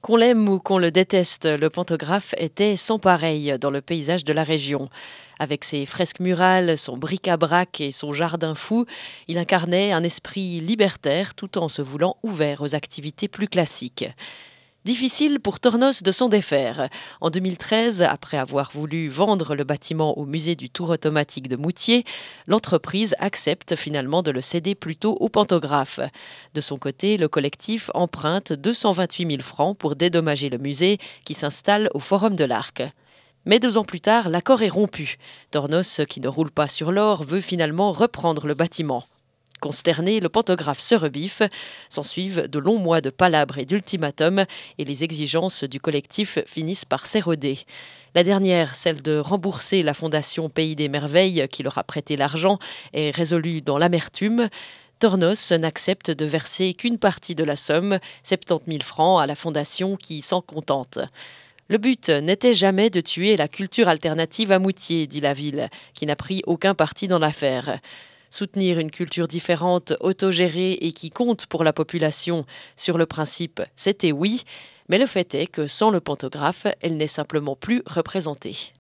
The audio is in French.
Qu'on l'aime ou qu'on le déteste, le pantographe était sans pareil dans le paysage de la région. Avec ses fresques murales, son bric-à-brac et son jardin fou, il incarnait un esprit libertaire tout en se voulant ouvert aux activités plus classiques. Difficile pour Tornos de s'en défaire. En 2013, après avoir voulu vendre le bâtiment au musée du Tour automatique de Moutier, l'entreprise accepte finalement de le céder plutôt au pantographe. De son côté, le collectif emprunte 228 000 francs pour dédommager le musée qui s'installe au Forum de l'Arc. Mais 2 ans plus tard, l'accord est rompu. Tornos, qui ne roule pas sur l'or, veut finalement reprendre le bâtiment. Consterné, le pantographe se rebiffe. S'ensuivent de longs mois de palabres et d'ultimatums et les exigences du collectif finissent par s'éroder. La dernière, celle de rembourser la fondation Pays des Merveilles qui leur a prêté l'argent, est résolue dans l'amertume. Tornos n'accepte de verser qu'une partie de la somme, 70 000 francs, à la fondation qui s'en contente. Le but n'était jamais de tuer la culture alternative à Moutier, dit la ville, qui n'a pris aucun parti dans l'affaire. Soutenir une culture différente, autogérée et qui compte pour la population, sur le principe, c'était oui, mais le fait est que sans le pantographe, elle n'est simplement plus représentée.